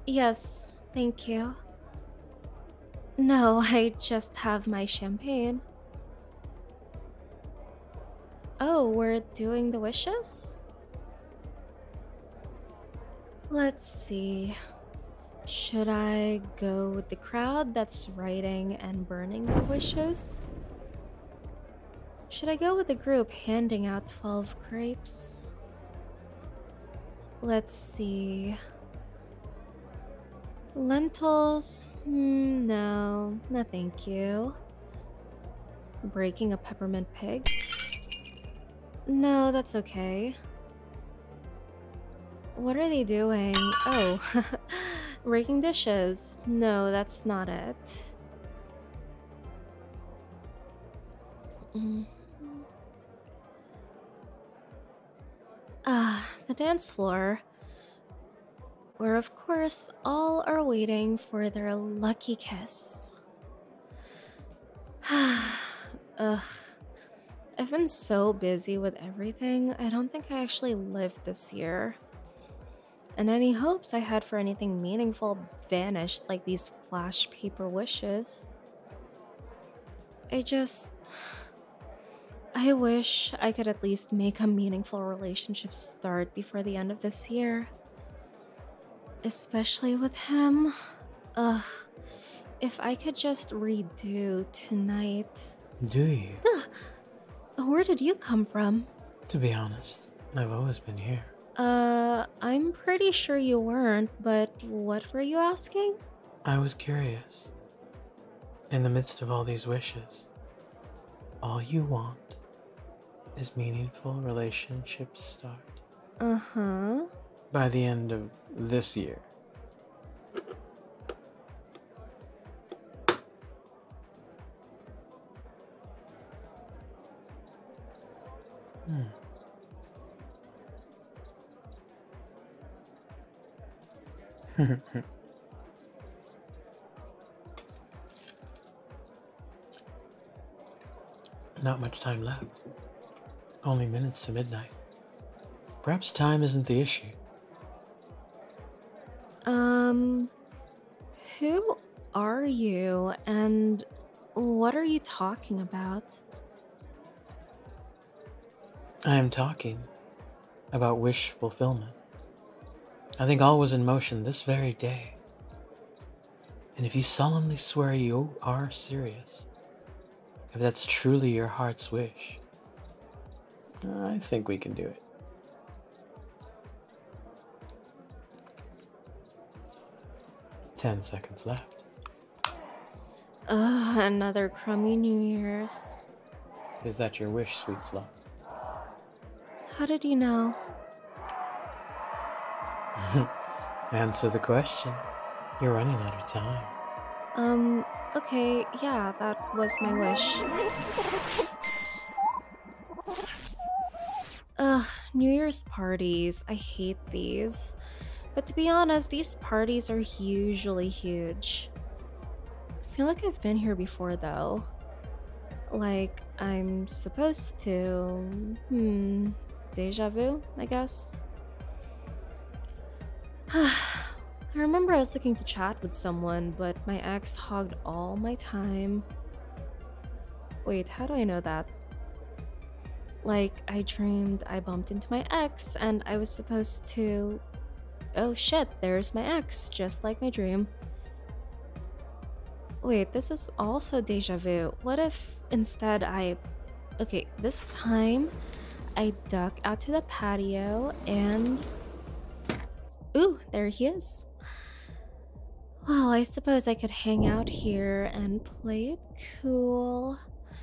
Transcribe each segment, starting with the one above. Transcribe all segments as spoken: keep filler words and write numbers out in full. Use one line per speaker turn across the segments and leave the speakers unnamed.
Yes, thank you. No, I just have my champagne. Oh, we're doing the wishes? Let's see. Should I go with the crowd that's writing and burning their wishes? Should I go with the group handing out twelve grapes? Let's see. Lentils? Mm, no, no thank you. Breaking a peppermint pig? No, that's okay. What are they doing? Oh, raking dishes. No, that's not it. Mm. Ah, the dance floor, where of course all are waiting for their lucky kiss. Ugh. I've been so busy with everything, I don't think I actually lived this year. And any hopes I had for anything meaningful vanished like these flash paper wishes. I just. I wish I could at least make a meaningful relationship start before the end of this year. Especially with him. Ugh. If I could just redo tonight.
Do you?
Ugh. Where did you come from?
To be honest, I've always been here.
Uh, I'm pretty sure you weren't, but what were you asking?
I was curious. In the midst of all these wishes, all you want is meaningful relationships start.
Uh-huh.
By the end of this year. Hmm. Not much time left. Only minutes to midnight. Perhaps time isn't the issue.
Um, who are you and what are you talking about?
I am talking about wish fulfillment. I think all was in motion this very day. And if you solemnly swear you are serious, if that's truly your heart's wish, I think we can do it. Ten seconds left.
Ugh, another crummy New Year's.
Is that your wish, sweet slut?
How did you know?
Answer the question. You're running out of time.
Um, okay, yeah, that was my wish. Ugh, New Year's parties. I hate these. But to be honest, these parties are usually huge. I feel like I've been here before though. Like, I'm supposed to. Hmm. Deja vu, I guess. I remember I was looking to chat with someone, but my ex hogged all my time. Wait, how do I know that? Like, I dreamed I bumped into my ex, and I was supposed to. Oh shit, there's my ex, just like my dream. Wait, this is also deja vu. What if instead I. Okay, this time I duck out to the patio and. Ooh, there he is. Well, I suppose I could hang out here and play it cool.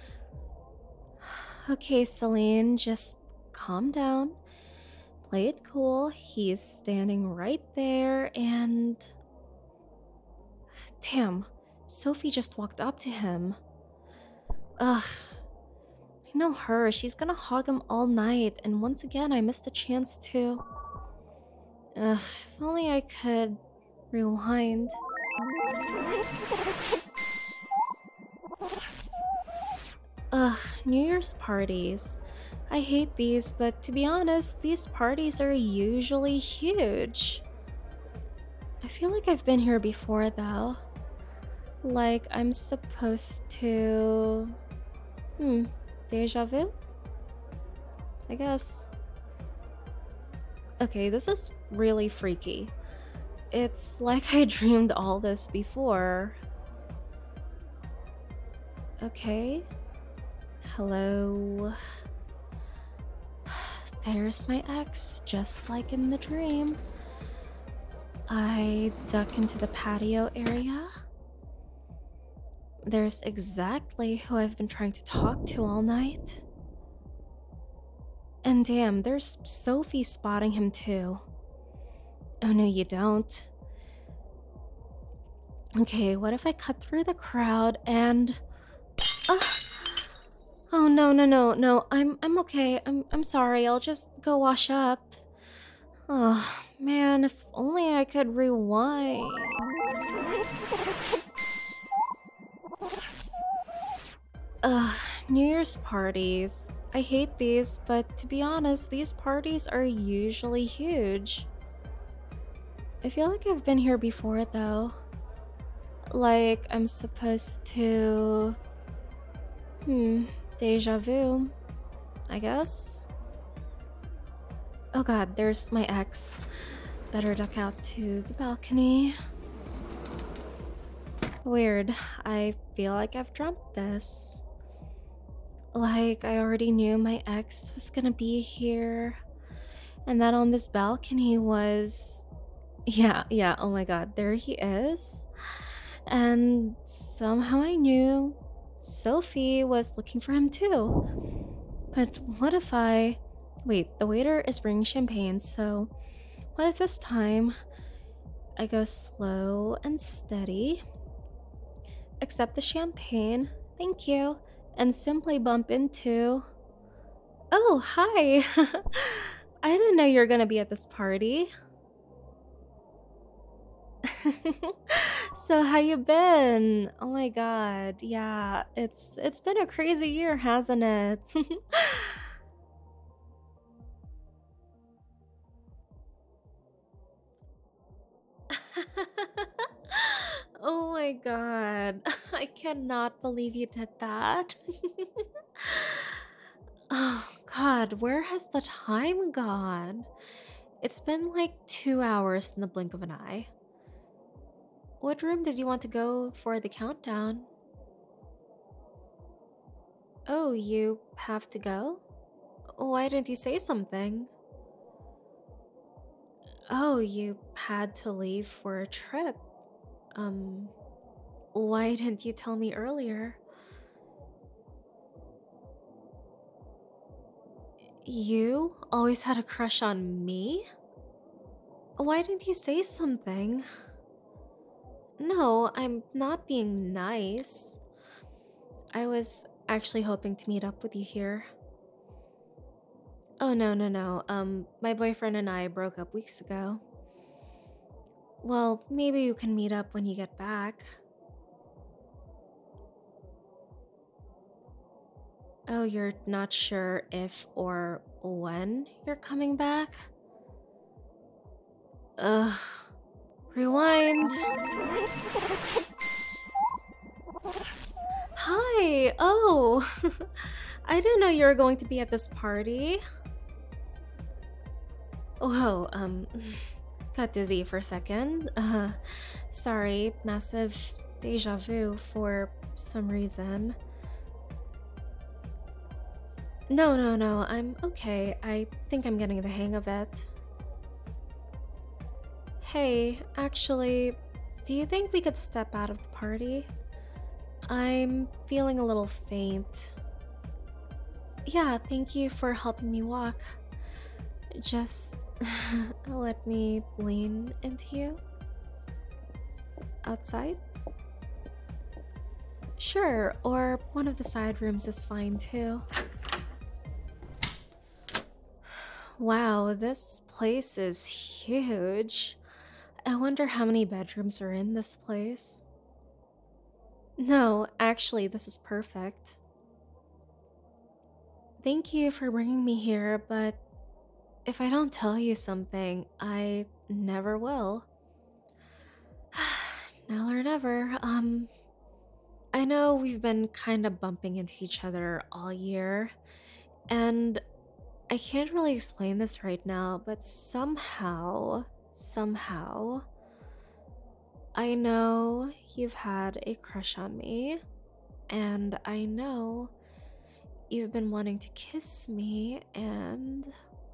Okay, Celine, just calm down. Play it cool. He's standing right there and. Damn, Sophie just walked up to him. Ugh. I know her. She's gonna hog him all night, and once again, I missed the chance to. Ugh, if only I could rewind. Ugh, New Year's parties. I hate these, but to be honest, these parties are usually huge. I feel like I've been here before though. Like I'm supposed to. Hmm, deja vu? I guess. Okay, this is really freaky. It's like I dreamed all this before. Okay. Hello. There's my ex, just like in the dream. I duck into the patio area. There's exactly who I've been trying to talk to all night. And damn, there's Sophie spotting him too. Oh no, you don't. Okay, what if I cut through the crowd and... Uh, oh no, no, no, no. I'm I'm okay. I'm I'm sorry. I'll just go wash up. Oh man, if only I could rewind. Ugh, New Year's parties. I hate these, but to be honest, these parties are usually huge. I feel like I've been here before though. Like I'm supposed to... Hmm, deja vu, I guess? Oh god, there's my ex. Better duck out to the balcony. Weird, I feel like I've dreamt this. Like I already knew my ex was gonna be here. And that on this balcony was... Yeah, yeah, oh my god, there he is. And somehow I knew Sophie was looking for him too. But what if I... Wait, the waiter is bringing champagne, so what if this time I go slow and steady, accept the champagne, thank you, and simply bump into... Oh, hi! I didn't know you were gonna be at this party. So how you been? Oh my god, yeah, it's it's been a crazy year, hasn't it? Oh my god, I cannot believe you did that. Oh god, where has the time gone? It's been like two hours in the blink of an eye. What room did you want to go for the countdown? Oh, you have to go? Why didn't you say something? Oh, you had to leave for a trip. Um, why didn't you tell me earlier? You always had a crush on me? Why didn't you say something? No, I'm not being nice. I was actually hoping to meet up with you here. Oh, no, no, no. Um, my boyfriend and I broke up weeks ago. Well, maybe you can meet up when you get back. Oh, you're not sure if or when you're coming back? Ugh. Rewind. Hi. Oh. I didn't know you were going to be at this party. Whoa, um, got dizzy for a second. Uh, sorry, massive deja vu for some reason. No, no, no, I'm okay. I think I'm getting the hang of it. Hey, actually, do you think we could step out of the party? I'm feeling a little faint. Yeah, thank you for helping me walk. Just let me lean into you. Outside? Sure, or one of the side rooms is fine too. Wow, this place is huge. I wonder how many bedrooms are in this place. No, actually, this is perfect. Thank you for bringing me here, but if I don't tell you something, I never will. Now or never. Um, I know we've been kind of bumping into each other all year, and I can't really explain this right now, but somehow, somehow, I know you've had a crush on me, and I know you've been wanting to kiss me, and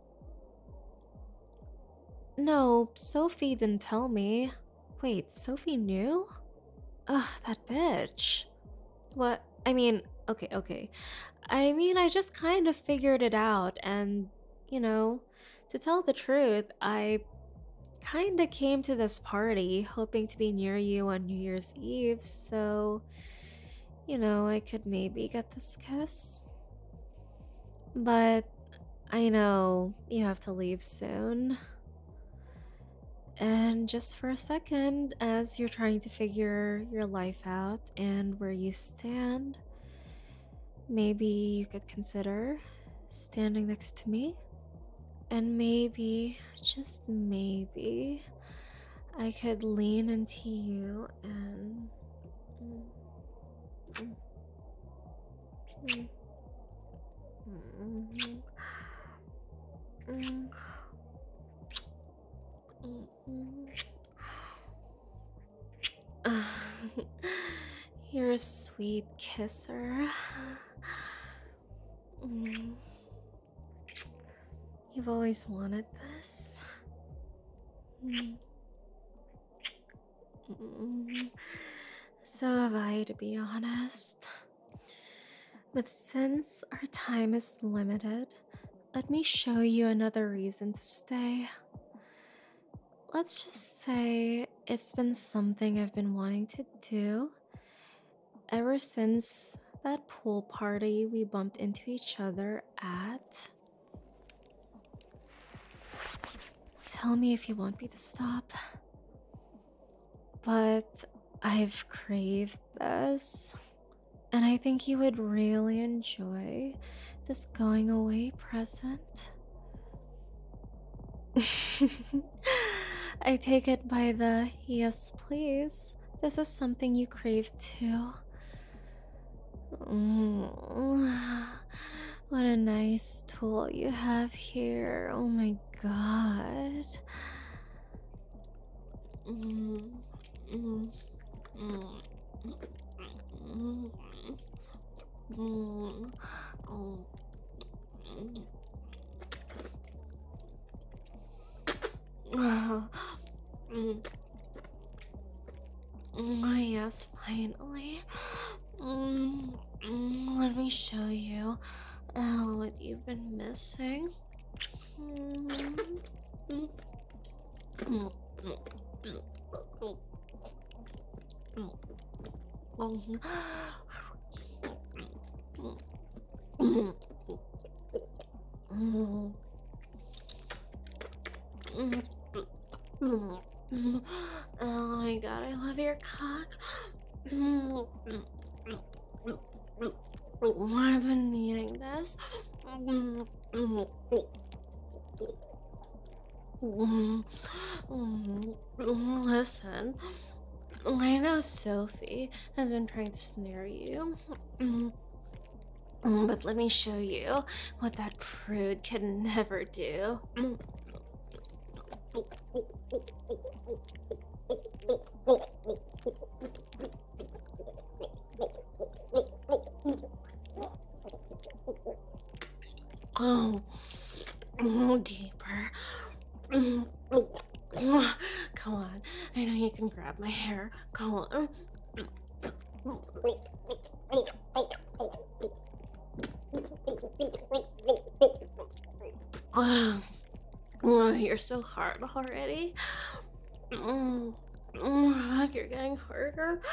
no, Sophie didn't tell me. Wait, Sophie knew? Ugh, that bitch. What? I mean, okay, okay. I mean, I just kind of figured it out, and, you know, to tell the truth, I kind of came to this party hoping to be near you on New Year's Eve, so, you know, I could maybe get this kiss. But I know you have to leave soon. And just for a second, as you're trying to figure your life out and where you stand, maybe you could consider standing next to me. And maybe, just maybe, I could lean into you and. Mm, mm, mm, mm, mm, mm, mm. Ah, you're a sweet kisser. Mm, You've always wanted this. Mm, mm. So have I, to be honest. But since our time is limited, let me show you another reason to stay. Let's just say it's been something I've been wanting to do ever since that pool party we bumped into each other at. Tell me if you want me to stop. But I've craved this, and I think you would really enjoy this going away present. I take it by the yes, please. This is something you crave too. Mm, what a nice tool you have here. Oh my god. Mm, mm, mm, mm, mm, oh, mm. Ah, mm, mm, yes, finally. Mm, mm, let me show you uh, what you've been missing. Mm, mm, mm, mm, mm, mm, mm, mm, mm, mm, mm, mm. Oh my god, I love your cock. Mm, mm, mm, mm, mm, mm. I've been needing this. Mm, mm, mm, mm, mm. Listen, I know Sophie has been trying to snare you. Mm, mm, but let me show you what that prude can never do. Mm. Oh, oh, deeper. Come on, I know you can grab my hair. Come on. Oh, you're so hard already. Mm, mm, you're getting harder.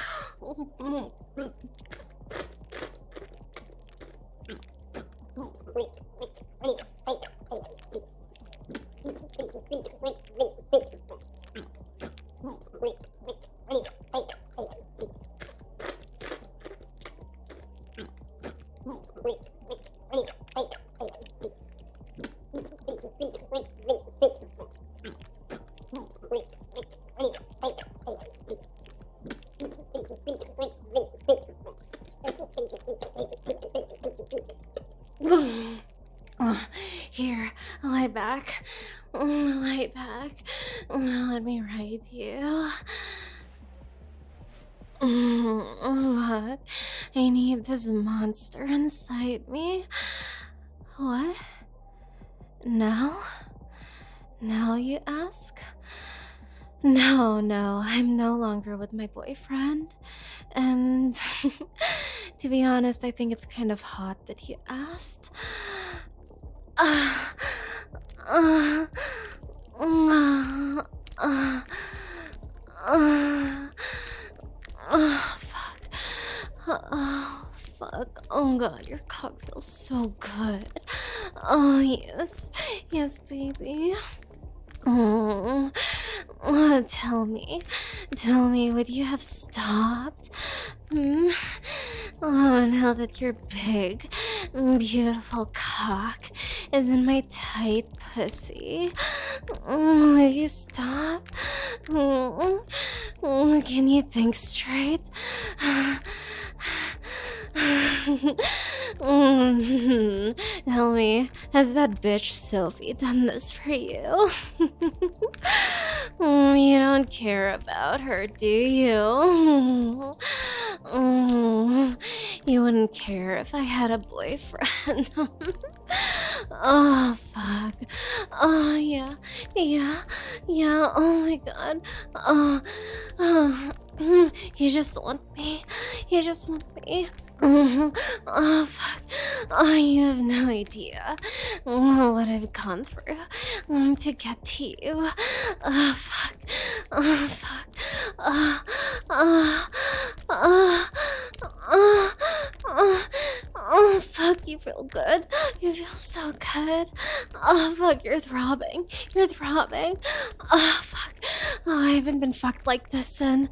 Here, lie back. Lie back. Let me ride you. What? I need this monster inside me. What? Now? Now, you ask? No, no, I'm no longer with my boyfriend. And to be honest, I think it's kind of hot that you asked. Uh, uh, uh, uh, uh, oh, fuck. Oh, fuck. Oh, God, your cock feels so good. Oh, yes. Yes, baby. Oh, uh, tell me, tell me, would you have stopped? Hmm? Oh, now that your big, beautiful cock is in my tight pussy, mm, would you stop? Mm, mm, can you think straight? Mm, tell me, has that bitch Sophie done this for you? Mm, you don't care about her, do you? Mm, you wouldn't care if I had a boyfriend. Oh, fuck. Oh, yeah, yeah, yeah, oh my god. Oh, oh, mm, you just want me. You just want me. Mhm. Oh, fuck. Oh, you have no idea oh, what I've gone through um, to get to you. Oh, fuck. Oh, fuck. Oh, oh, oh, oh, oh, oh, fuck. You feel good. You feel so good. Oh, fuck. You're throbbing. You're throbbing. Oh, fuck. Oh, I haven't been fucked like this in.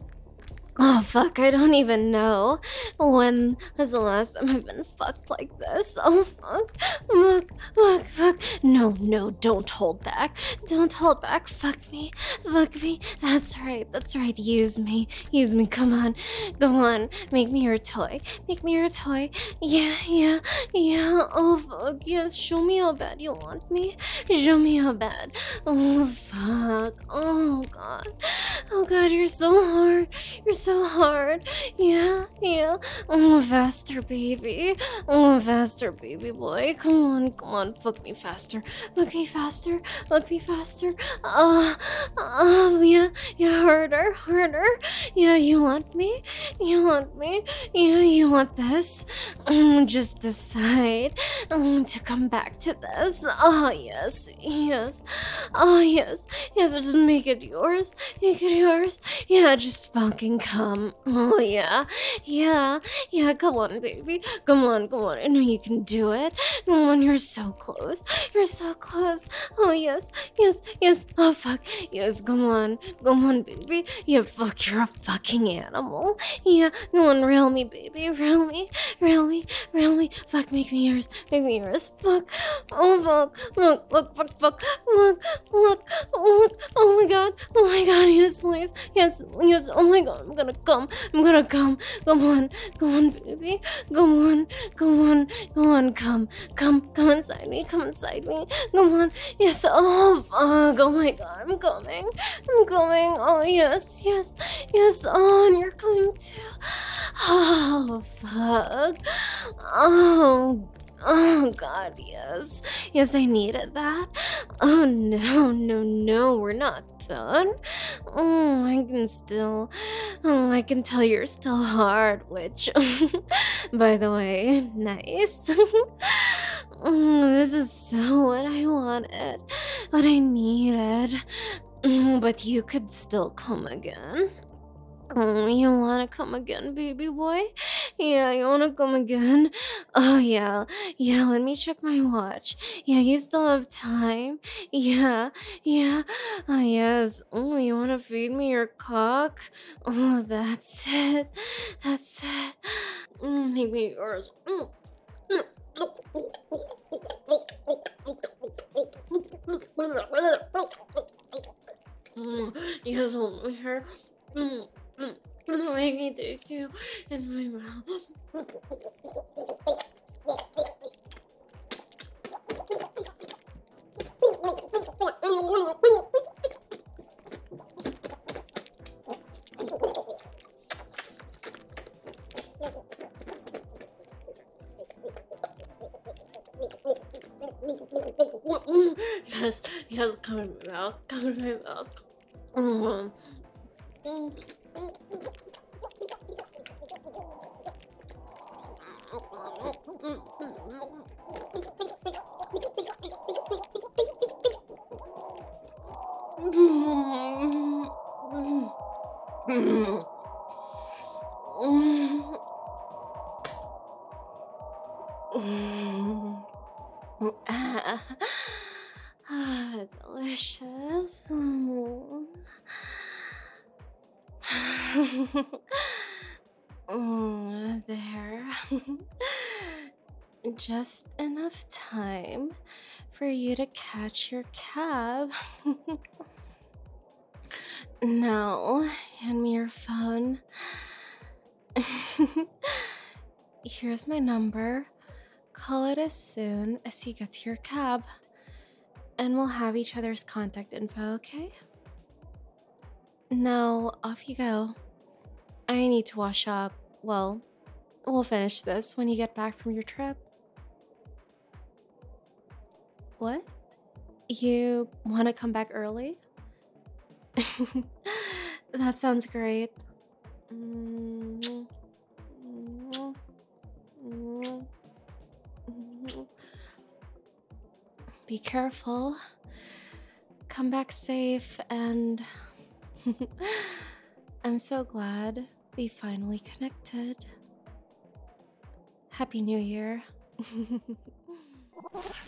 Oh, fuck, I don't even know when was the last time I've been fucked like this. Oh, fuck, fuck, fuck, fuck. No, no, don't hold back. Don't hold back. Fuck me, fuck me. That's right, that's right. Use me, use me. Come on, come on. Make me your toy. Make me your toy. Yeah, yeah, yeah. Oh, fuck, yes. Show me how bad you want me. Show me how bad. Oh, fuck. Oh, God. Oh, God, you're so hard. You're so so hard. Yeah, yeah. Oh, faster, baby. Oh, faster, baby boy. Come on, come on. Fuck me faster. Fuck me faster. Fuck me faster. Oh, oh, yeah, yeah. Harder, harder. Yeah, you want me? You want me? Yeah, you want this? Um, just decide um, to come back to this. Oh, yes, yes. Oh, yes, yes. Just make it yours. Make it yours. Yeah, just fucking come. Um, oh yeah, yeah, yeah, come on, baby. Come on, come on. I know you can do it. Come on, you're so close. You're so close. Oh, yes, yes, yes. Oh, fuck. Yes, come on. Come on, baby. Yeah, fuck, you're a fucking animal. Yeah, come on, rail me, baby. Rail me, rail me, rail me. Fuck, make me yours. Make me yours. Fuck. Oh, fuck. Fuck, fuck, fuck, fuck. Fuck, fuck, fuck. Oh my god. Oh my god, yes, please. Yes, yes. Oh my god, I'm gonna come. I'm gonna come. Come on. Come on, baby. Come on. Come on. Come on. Come. Come. Come inside me. Come inside me. Come on. Yes. Oh, fuck. Oh my god. I'm coming. I'm coming. Oh, yes. Yes. Yes. Oh, and you're coming too. Oh, fuck. Oh, Oh god, yes. Yes, I needed that. Oh no, no, no, we're not done. Oh, I can still oh I can tell you're still hard, which by the way, nice. Oh, this is so what I wanted. What I needed. Mm, But you could still come again. Oh, you wanna come again, baby boy? Yeah, you wanna come again? Oh, yeah. Yeah, let me check my watch. Yeah, you still have time. Yeah, yeah. Oh, yes. Oh, you wanna feed me your cock? Oh, that's it. That's it. Mm, make me yours. Mm. Mm, yes, hold my hair. Mm, mm, mm, make me take you in my mouth. Yes, yes, come in my mouth, come in my mouth. Mm. Ah, ah, delicious. Mm. Mm, there. Just enough time for you to catch your cab. Now, hand me your phone. Here's my number. Call it as soon as you get to your cab, and we'll have each other's contact info, okay? Now, off you go. I need to wash up. Well, we'll finish this when you get back from your trip. What? You want to come back early? That sounds great. Mm, mm, mm, mm. Be careful. Come back safe, and I'm so glad we finally connected. Happy New Year.